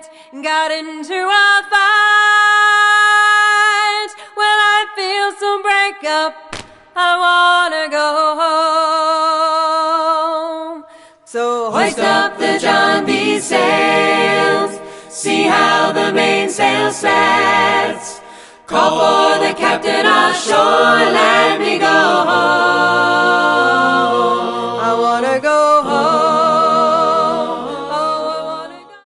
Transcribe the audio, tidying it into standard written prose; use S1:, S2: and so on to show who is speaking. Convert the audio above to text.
S1: night, got into a fight. Well, I feel some breakup, I wanna go home. So hoist up the John B. sails, see how the mainsail sets. Call for the captain ashore, land